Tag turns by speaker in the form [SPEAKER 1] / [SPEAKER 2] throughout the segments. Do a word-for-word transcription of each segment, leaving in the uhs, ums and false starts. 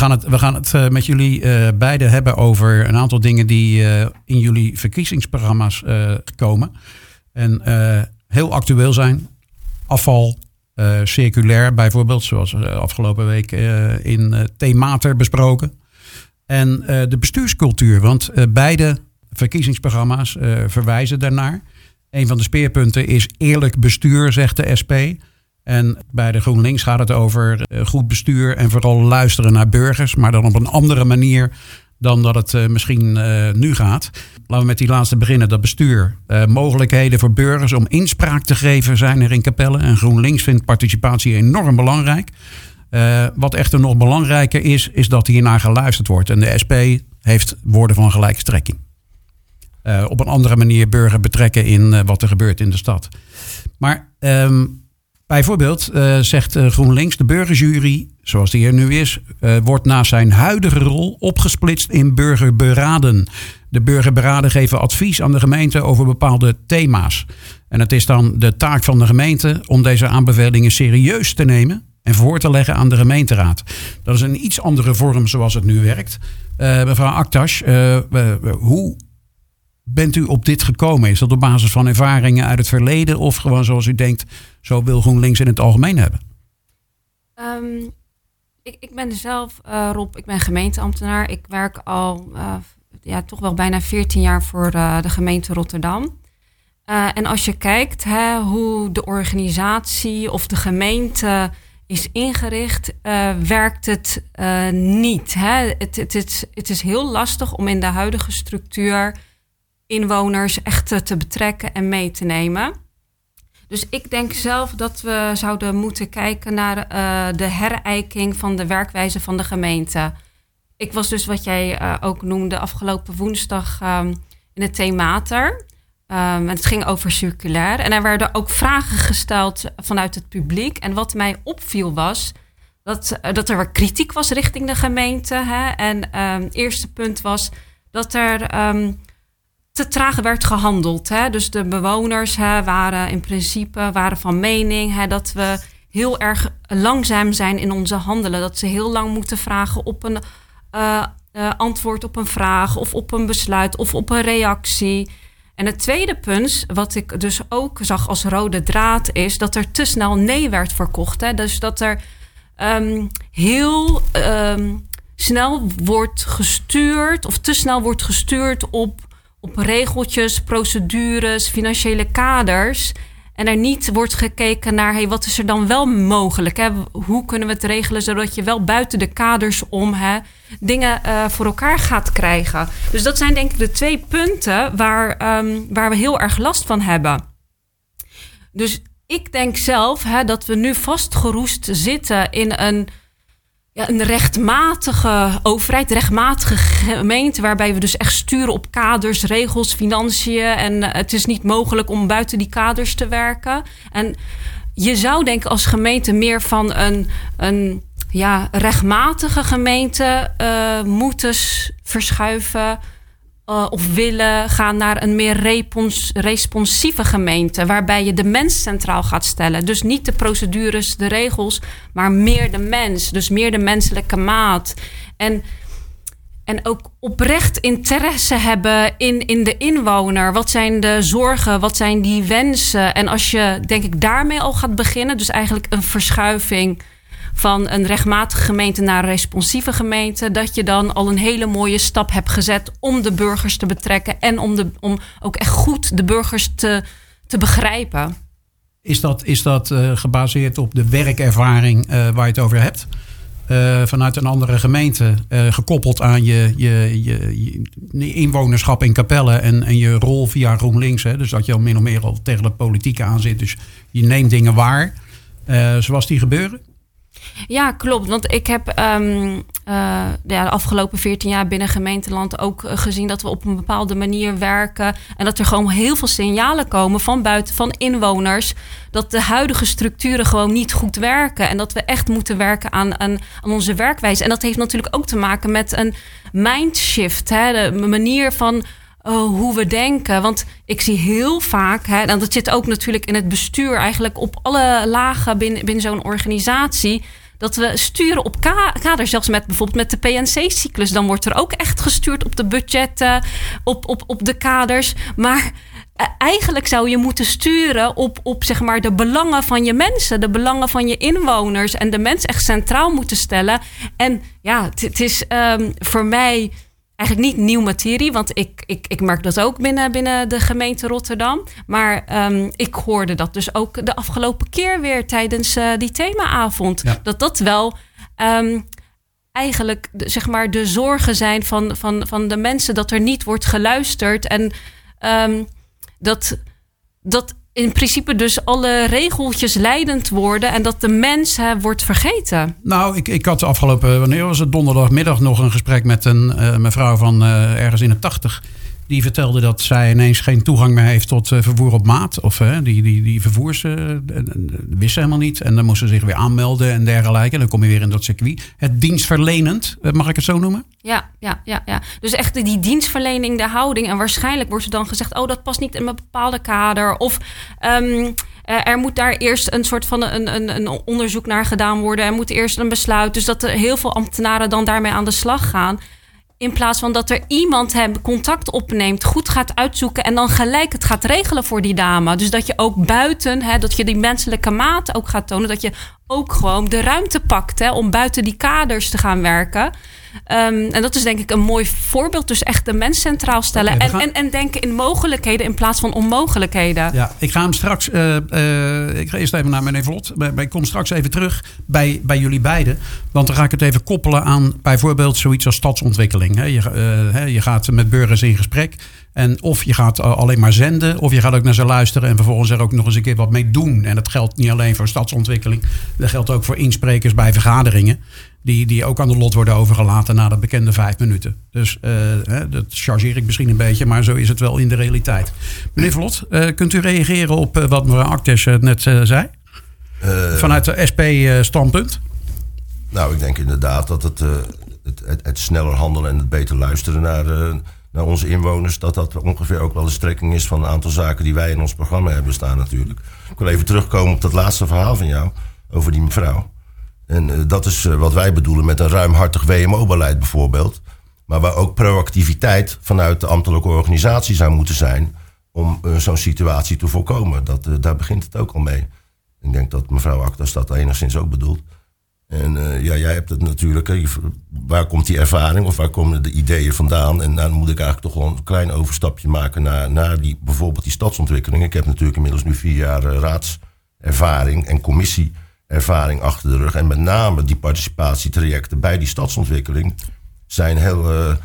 [SPEAKER 1] gaan het, we gaan het uh, met jullie uh, beiden hebben over een aantal dingen die uh, in jullie verkiezingsprogramma's uh, komen. En uh, heel actueel zijn. Afval, uh, circulair bijvoorbeeld, zoals uh, afgelopen week uh, in uh, Themater besproken. En uh, de bestuurscultuur, want uh, beide verkiezingsprogramma's uh, verwijzen daarnaar. Een van de speerpunten is eerlijk bestuur, zegt de S P. En bij de GroenLinks gaat het over uh, goed bestuur en vooral luisteren naar burgers, maar dan op een andere manier dan dat het uh, misschien uh, nu gaat. Laten we met die laatste beginnen, dat bestuur. Uh, mogelijkheden voor burgers om inspraak te geven zijn er in Capelle. En GroenLinks vindt participatie enorm belangrijk. Uh, wat echter nog belangrijker is, is dat hiernaar geluisterd wordt. En de S P heeft woorden van gelijkstrekking. Uh, op een andere manier burger betrekken in uh, wat er gebeurt in de stad. Maar um, bijvoorbeeld uh, zegt uh, GroenLinks, de burgerjury, zoals die er nu is, uh, wordt naast zijn huidige rol opgesplitst in burgerberaden. De burgerberaden geven advies aan de gemeente over bepaalde thema's. En het is dan de taak van de gemeente om deze aanbevelingen serieus te nemen en voor te leggen aan de gemeenteraad. Dat is een iets andere vorm zoals het nu werkt. Uh, mevrouw Aktaş, uh, uh, hoe bent u op dit gekomen? Is dat op basis van ervaringen uit het verleden of gewoon zoals u denkt, zo wil GroenLinks in het algemeen hebben?
[SPEAKER 2] Um, ik, ik ben zelf, uh, Rob, ik ben gemeenteambtenaar. Ik werk al uh, ja, toch wel bijna veertien jaar voor uh, de gemeente Rotterdam. Uh, en als je kijkt hè, hoe de organisatie of de gemeente is ingericht, uh, werkt het uh, niet. Hè? Het, het, het, het is heel lastig om in de huidige structuur inwoners echt te, te betrekken en mee te nemen. Dus ik denk zelf dat we zouden moeten kijken naar uh, de herijking van de werkwijze van de gemeente. Ik was dus wat jij uh, ook noemde afgelopen woensdag um, in het Themater. Um, het ging over circulair. En er werden ook vragen gesteld vanuit het publiek. En wat mij opviel was dat, uh, dat er wat kritiek was richting de gemeente. Hè? En um, het eerste punt was dat er um, te traag werd gehandeld. Hè? Dus de bewoners hè, waren in principe waren van mening hè, dat we heel erg langzaam zijn in onze handelen. Dat ze heel lang moeten vragen op een uh, uh, antwoord op een vraag of op een besluit of op een reactie. En het tweede punt, wat ik dus ook zag als rode draad, is dat er te snel nee werd verkocht. Hè? Dus dat er um, heel um, snel wordt gestuurd, of te snel wordt gestuurd op, op regeltjes, procedures, financiële kaders. En er niet wordt gekeken naar, hey, wat is er dan wel mogelijk? Hè? Hoe kunnen we het regelen zodat je wel buiten de kaders om hè, dingen uh, voor elkaar gaat krijgen? Dus dat zijn denk ik de twee punten waar, um, waar we heel erg last van hebben. Dus ik denk zelf hè, dat we nu vastgeroest zitten in een, ja, een rechtmatige overheid, rechtmatige gemeente, waarbij we dus echt sturen op kaders, regels, financiën. En uh, het is niet mogelijk om buiten die kaders te werken. En je zou denken als gemeente meer van een, een ja, rechtmatige gemeente uh, moeten verschuiven uh, of willen gaan naar een meer repons, responsieve gemeente, waarbij je de mens centraal gaat stellen. Dus niet de procedures, de regels, maar meer de mens. Dus meer de menselijke maat. En, en ook oprecht interesse hebben in, in de inwoner. Wat zijn de zorgen? Wat zijn die wensen? En als je, denk ik, daarmee al gaat beginnen, dus eigenlijk een verschuiving van een rechtmatige gemeente naar een responsieve gemeente, dat je dan al een hele mooie stap hebt gezet om de burgers te betrekken en om, de, om ook echt goed de burgers te, te begrijpen.
[SPEAKER 1] Is dat, is dat uh, gebaseerd op de werkervaring uh, waar je het over hebt? Uh, vanuit een andere gemeente, uh, gekoppeld aan je, je, je, je inwonerschap in Capelle en, en je rol via GroenLinks. Hè? Dus dat je al min of meer al tegen de politiek aan zit. Dus je neemt dingen waar, uh, zoals die gebeuren?
[SPEAKER 2] Ja, klopt. Want ik heb um, uh, ja, de afgelopen veertien jaar binnen gemeenteland ook uh, gezien dat we op een bepaalde manier werken. En dat er gewoon heel veel signalen komen van buiten, van inwoners, dat de huidige structuren gewoon niet goed werken. En dat we echt moeten werken aan, aan, aan onze werkwijze. En dat heeft natuurlijk ook te maken met een mindshift. Hè? De manier van Uh, hoe we denken. Want ik zie heel vaak, hè, en dat zit ook natuurlijk in het bestuur, eigenlijk op alle lagen binnen, binnen zo'n organisatie, dat we sturen op ka- kaders, zelfs met bijvoorbeeld met de P N C-cyclus. Dan wordt er ook echt gestuurd op de budgetten, op, op, op de kaders. Maar uh, eigenlijk zou je moeten sturen op, op zeg maar de belangen van je mensen, de belangen van je inwoners en de mens echt centraal moeten stellen. En ja, het is um, voor mij eigenlijk niet nieuw materie, want ik, ik, ik merk dat ook binnen, binnen de gemeente Rotterdam. Maar um, ik hoorde dat dus ook de afgelopen keer weer tijdens uh, die themaavond. Ja. Dat dat wel um, eigenlijk de, zeg maar de zorgen zijn van, van, van de mensen, dat er niet wordt geluisterd. En um, dat, dat in principe dus alle regeltjes leidend worden en dat de mens hè, wordt vergeten.
[SPEAKER 1] Nou, ik, ik had de afgelopen, wanneer was het, donderdagmiddag nog een gesprek met een uh, mevrouw van uh, ergens in de tachtig. Die vertelde dat zij ineens geen toegang meer heeft tot uh, vervoer op maat. Of uh, die, die, die vervoers uh, wist ze helemaal niet. En dan moest ze zich weer aanmelden en dergelijke. En dan kom je weer in dat circuit. Het dienstverlenend, uh, mag ik het zo noemen?
[SPEAKER 2] Ja, ja, ja, ja. Dus echt die dienstverlening, de houding. En waarschijnlijk wordt er dan gezegd, oh, dat past niet in een bepaalde kader. Of um, er moet daar eerst een soort van een, een, een onderzoek naar gedaan worden. Er moet eerst een besluit. Dus dat er heel veel ambtenaren dan daarmee aan de slag gaan. In plaats van dat er iemand hem contact opneemt, goed gaat uitzoeken en dan gelijk het gaat regelen voor die dame. Dus dat je ook buiten, hè, dat je die menselijke maat ook gaat tonen. Dat je ook gewoon de ruimte pakt hè, om buiten die kaders te gaan werken. Um, en dat is denk ik een mooi voorbeeld. Dus echt de mens centraal stellen. Okay, gaan... en, en, en denken in mogelijkheden in plaats van onmogelijkheden. Ja,
[SPEAKER 1] ik ga hem straks... Uh, uh, ik ga eerst even naar meneer Vlot. Ik kom straks even terug bij, bij jullie beiden. Want dan ga ik het even koppelen aan bijvoorbeeld zoiets als stadsontwikkeling. Je, uh, je gaat met burgers in gesprek. En of je gaat alleen maar zenden, of je gaat ook naar ze luisteren en vervolgens er ook nog eens een keer wat mee doen. En dat geldt niet alleen voor stadsontwikkeling. Dat geldt ook voor insprekers bij vergaderingen. Die, die ook aan de lot worden overgelaten na de bekende vijf minuten. Dus uh, hè, dat chargeer ik misschien een beetje, maar zo is het wel in de realiteit. Meneer Vlot, uh, kunt u reageren op uh, wat mevrouw Actes uh, net uh, zei? Uh, Vanuit de S P-standpunt?
[SPEAKER 3] Uh, nou, ik denk inderdaad dat het, uh, het, het, het sneller handelen en het beter luisteren naar... Uh, naar onze inwoners, dat dat ongeveer ook wel de strekking is van een aantal zaken die wij in ons programma hebben staan natuurlijk. Ik wil even terugkomen op dat laatste verhaal van jou, over die mevrouw. En uh, dat is uh, wat wij bedoelen met een ruimhartig W M O-beleid bijvoorbeeld. Maar waar ook proactiviteit vanuit de ambtelijke organisatie zou moeten zijn om uh, zo'n situatie te voorkomen. Dat, uh, daar begint het ook al mee. Ik denk dat mevrouw Actes dat enigszins ook bedoelt. En uh, ja, jij hebt het natuurlijk, hè, waar komt die ervaring of waar komen de ideeën vandaan? En dan moet ik eigenlijk toch wel een klein overstapje maken naar, naar die, bijvoorbeeld die stadsontwikkeling. Ik heb natuurlijk inmiddels nu vier jaar uh, raadservaring en commissieervaring achter de rug. En met name die participatietrajecten bij die stadsontwikkeling zijn, heel, uh,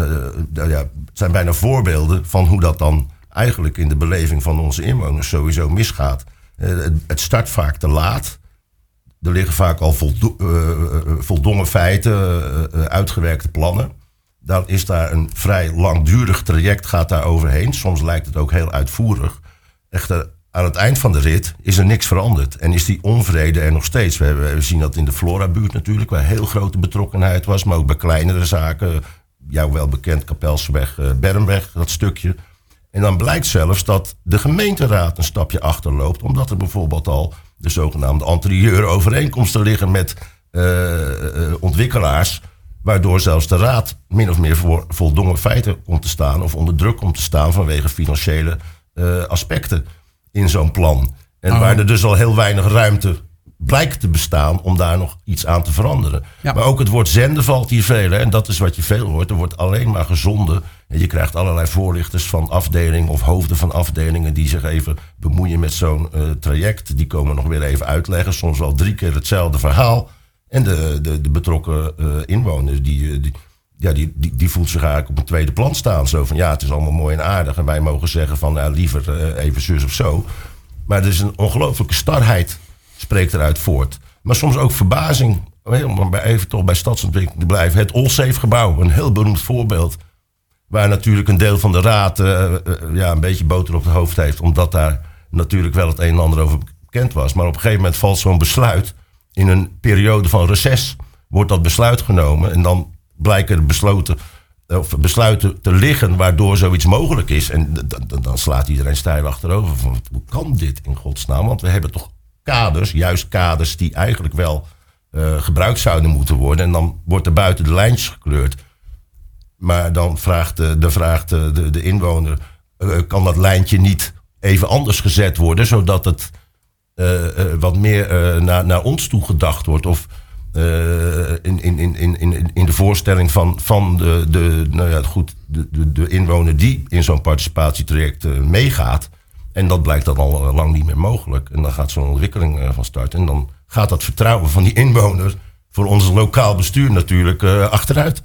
[SPEAKER 3] uh, ja, zijn bijna voorbeelden van hoe dat dan eigenlijk in de beleving van onze inwoners sowieso misgaat. Uh, het start vaak te laat. Er liggen vaak al voldo- uh, voldongen feiten, uh, uh, uitgewerkte plannen. Dan is daar een vrij langdurig traject, gaat daar overheen. Soms lijkt het ook heel uitvoerig. Echter, aan het eind van de rit is er niks veranderd. En is die onvrede er nog steeds. We, hebben, we zien dat in de Flora-buurt natuurlijk, waar heel grote betrokkenheid was. Maar ook bij kleinere zaken. Jou wel bekend, Kapelseweg, uh, Bermweg, dat stukje. En dan blijkt zelfs dat de gemeenteraad een stapje achterloopt. Omdat er bijvoorbeeld al de zogenaamde anterieure overeenkomsten liggen met uh, uh, ontwikkelaars. Waardoor zelfs de raad min of meer voor voldongen feiten komt te staan. Of onder druk komt te staan vanwege financiële uh, aspecten in zo'n plan. En oh. waar er dus al heel weinig ruimte blijkt te bestaan om daar nog iets aan te veranderen. Ja. Maar ook het woord zenden valt hier veel. Hè? En dat is wat je veel hoort. Er wordt alleen maar gezonden. En je krijgt allerlei voorlichters van afdelingen of hoofden van afdelingen die zich even bemoeien met zo'n uh, traject. Die komen nog weer even uitleggen. Soms wel drie keer hetzelfde verhaal. En de, de, de betrokken uh, inwoner die, die, ja, die, die, die voelt zich eigenlijk op een tweede plan staan. Zo van ja, het is allemaal mooi en aardig. En wij mogen zeggen van nou, liever uh, even zus of zo. Maar er is een ongelooflijke starheid spreekt eruit voort. Maar soms ook verbazing. Om even toch bij stadsontwikkeling te blijven. Het Allsafe-gebouw, een heel beroemd voorbeeld. Waar natuurlijk een deel van de raad uh, uh, ja, een beetje boter op het hoofd heeft. Omdat daar natuurlijk wel het een en ander over bekend was. Maar op een gegeven moment valt zo'n besluit. In een periode van reces wordt dat besluit genomen. En dan blijken er besloten, of besluiten te liggen waardoor zoiets mogelijk is. En d- d- dan slaat iedereen stijl achterover. Van, hoe kan dit in godsnaam? Want we hebben toch kaders, juist kaders die eigenlijk wel uh, gebruikt zouden moeten worden. En dan wordt er buiten de lijntjes gekleurd. Maar dan vraagt, uh, de, vraagt uh, de, de inwoner, uh, kan dat lijntje niet even anders gezet worden, zodat het uh, uh, wat meer uh, naar, naar ons toe gedacht wordt. Of uh, in, in, in, in, in de voorstelling van, van de, de, nou ja, goed, de, de, de inwoner die in zo'n participatietraject uh, meegaat. En dat blijkt dan al lang niet meer mogelijk. En dan gaat zo'n ontwikkeling uh, van start. En dan gaat dat vertrouwen van die inwoner voor ons lokaal bestuur natuurlijk uh, achteruit.